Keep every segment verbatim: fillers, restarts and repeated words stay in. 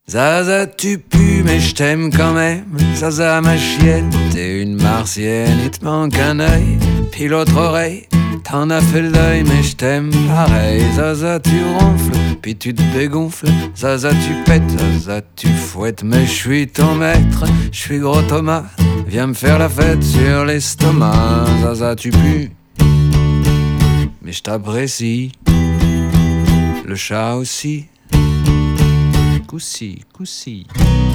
Zaza tu pues mais je t'aime quand même. Zaza ma chienne, t'es une martienne. Il te manque un œil, puis l'autre oreille. T'en as fait le deuil mais je t'aime pareil. Zaza tu ronfles, puis tu te dégonfles. Zaza tu pètes, Zaza tu fouettes. Mais je suis ton maître, je suis gros Thomas. Viens me faire la fête sur l'estomac. Zaza tu pues, mais je t'apprécie. Le chat aussi. Coussi, coussi.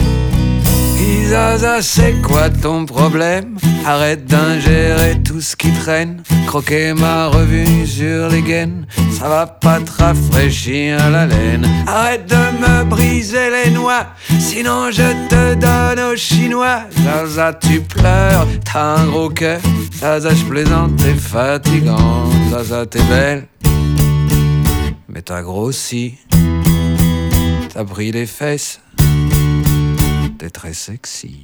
Zaza, c'est quoi ton problème? Arrête d'ingérer tout ce qui traîne. Croquer ma revue sur les gaines, ça va pas te rafraîchir la laine. Arrête de me briser les noix, sinon je te donne aux Chinois. Zaza, tu pleures, t'as un gros cœur. Zaza, je plaisante, t'es fatigant. Zaza, t'es belle, mais t'as grossi. T'as pris les fesses, t'es très sexy.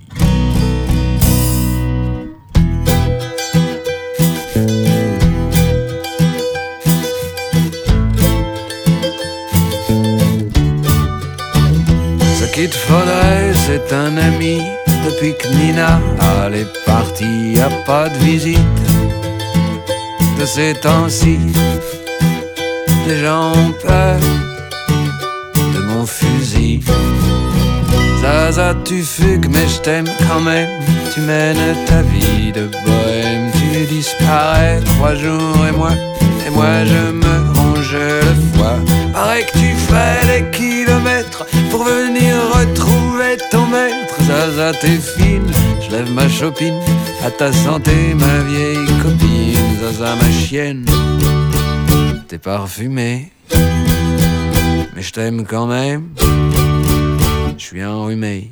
Ce qu'il te faudrait, c'est un ami. Depuis que Nina, elle est partie, y a pas de visite. De ces temps-ci, les gens ont peur de mon fusil. Zaza, tu fugues, mais je t'aime quand même. Tu mènes ta vie de bohème. Tu disparais trois jours et moi, et moi je me ronge le foie. Pareil que tu fais des kilomètres pour venir retrouver ton maître. Zaza, t'es fine, je lève ma chopine. À ta santé, ma vieille copine. Zaza, ma chienne, t'es parfumée, mais je t'aime quand même. Je suis enrhumé.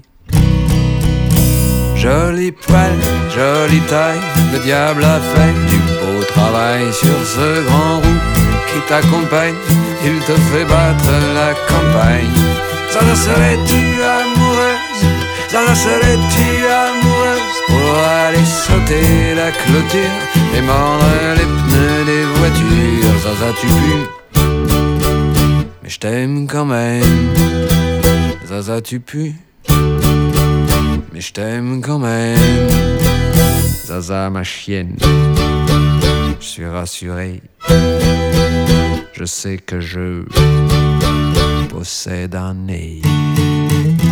Jolie poil, jolie taille, le diable a fait du beau travail sur ce grand roux qui t'accompagne. Il te fait battre la campagne. Zaza, serais-tu amoureuse? Zaza, serais-tu amoureuse pour aller sauter la clôture et mordre les pneus des voitures? Zaza, tu pues, mais je t'aime quand même. Zaza, tu pues, mais je t'aime quand même. Zaza, ma chienne, je suis rassuré. Je sais que je possède un nez.